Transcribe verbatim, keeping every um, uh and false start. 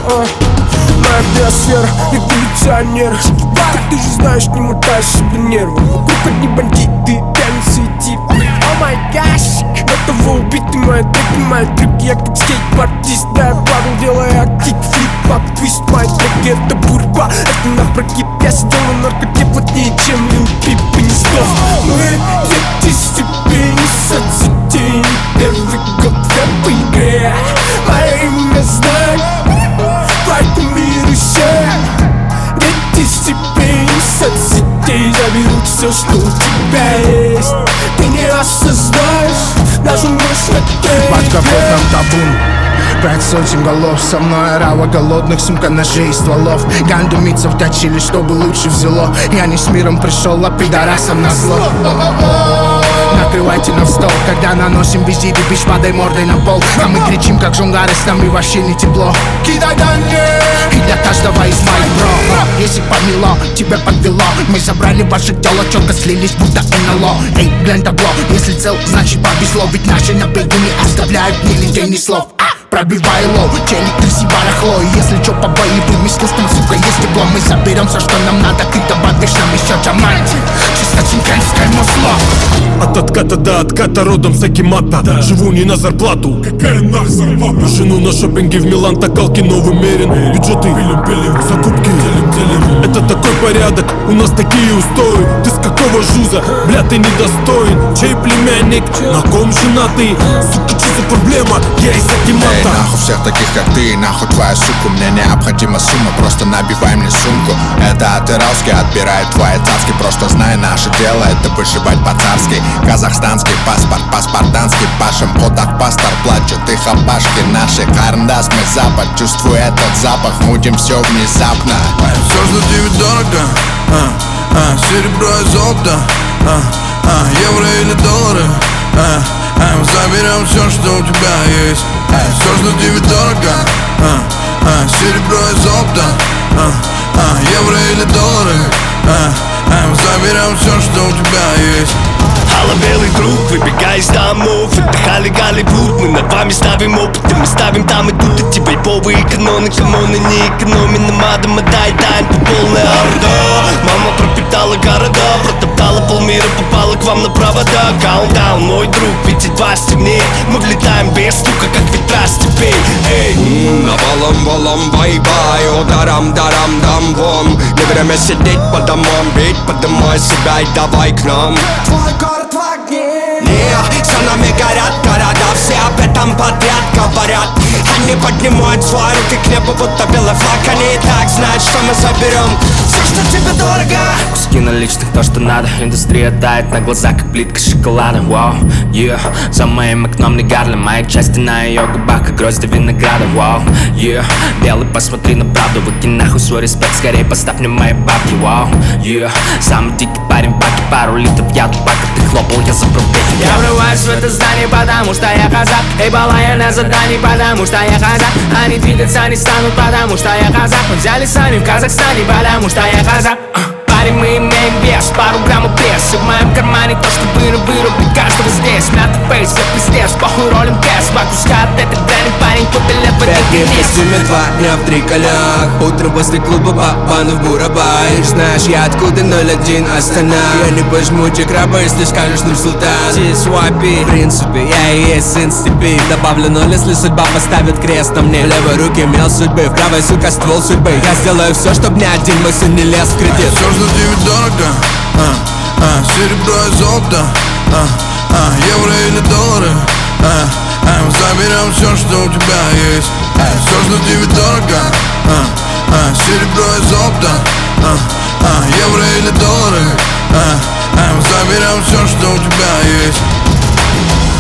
а. Моя биосфера, революционер. Так ты же знаешь, не мотай себе нервы. Вокруг одни бандиты, пьяницы и типы. О май гаш, готовы убить мои треки, мои трюки. Я как скейтбордист, да я падал, делая кикфлип, пак, твист. Мои треки это бурба, это напрокип. Я сидел на наркоте плотнее, чем Лил Пип и не сдох. Мы дети степени соцсетей, первый год в игре. Мое имя знает, поэтому мир и все. Дети степени соцсетей заберут все, что у тебя есть. Ты не осознаешь, даже мысль под капотом табун. Пять сотен голов, со мной орава голодных, сумка ножей и стволов. Гандумийцев точили, чтобы лучше взяло. Я не с миром пришел, а пидорасом назло. Накрывайте на стол, когда наносим визиты, бич, падай мордой на пол. А мы кричим, как жонглары, с нами вообще не тепло. Кидай данные, и для каждого из моих бро. Если помело, тебя подвело, мы забрали ваше тело, четко слились, будто эн эл о. Эй, глянь табло, если цел, значит повезло. Ведь наши на бегу не оставляют ни линей, ни слов. Пробивай лоу, челик, тряси барахло. И если чё по боевым искусствам, сука, есть тепло. Мы заберем все, что нам надо, ты добавишь нам еще диаманти. Чисто чинканское масло. От отката до отката, родом с Акимата, да. Живу не на зарплату. Какая нах зарплата? Жену на шопинге в Милан, такалки, новый мерин. Бюджеты, пилим, пилим, закупки, делим, делим. Это такой порядок, у нас такие устои. Ты с какого жуза? Бля, ты недостоин. Чей племянник? На ком женатый? Сука, что за проблема? Я из Акимата. Эй, нахуй всех таких, как ты, нахуй твоя сука. Мне необходима сумма, просто набивай мне сумку. Это атырауски отбирает твои цацки. Просто знай, наше дело это выживать по-царски. Казахстанский паспорт, паспартанский пашем. Отах пастор плачут и хапашки наши. Карндас, мы запад, чувствую этот запах. Мутим все внезапно. Все, что тебе дорого, а, а, серебро и золото, а, а, евро или доллары, а, а, мы заберем все, что у тебя есть. Все, что тебе дорого, а, а, серебро и золото, а, а, евро или доллары, а, а, мы заберем все, что у тебя есть. Алло-белый друг, выбегай из домов. Это Холли-Голливуд, мы над вами ставим опыты. Мы ставим там и тут, и тебе повы экономи. Камоны не экономим, нам адом отдай тайм по полной орда. Мама пропитала города, протоптала полмира, попала к вам на провода. Каунтдаун, мой друг, ведь едва стемнеет. Мы влетаем без стука, как ветра степей. Эй, навалом-валом, бай-бай, ударам-дарам-дам вон. Не время сидеть по домам, ведь подымай себя и давай к нам. Твой город в огне. Не, за нами горят города, все об этом подряд говорят. Они поднимают свои руки к небу, будто белый флаг. Они и так знают, что мы заберем все, что тебе дорого. Куски наличных, то, что надо. Индустрия тает на глазах, как плитка шоколада. Вау, yeah. За моим окном не Гарлем, моя часть на ее губах, как грозди винограда. Вау, yeah. Белый, посмотри на правду, выкинь нахуй свой респект, скорее поставь мне мои бабки. Вау, yeah. Самый дикий парень в баке, пару литров яду, пока ты хлопал, я забрал пеки. Я врываюсь в это здание, потому что я казак. Эй, бала, я на задании, потому что я казак. Они двигаться не станут, потому что я казак. Мы взяли сами в Казахстане, потому что я казак. Парень, мы имеем вес, пару граммов пресс. И в моем кармане то, что было, вырубить каждого здесь. Мятый фейс, как пиздец, похуй ролим кэс. Два куска от этой дряни, парень, купили в Пять дней в этот костюме, два дня в три колях. Утром после клуба Бабану в Бурабай. Знаешь, я откуда ноль один Астана. Я не пожму тебе краба, если скажешь Нур-Султан. Ти-свапи, в принципе, я и есть сын степи. Добавлю ноль, если судьба поставит крест на мне. В левой руке мел судьбы, в правой, сука, ствол судьбы. Я сделаю все, чтоб ни один мой сын не лез в кредит. Все, что тебе дорого, а, а, серебро и золото, а, а, евро или доллары, а, а, мы заберем все, что у тебя есть. Все, что тебе дорого, а, а, серебро и золото, а, а, евро или доллары, а, а, мы заберем все, что у тебя есть.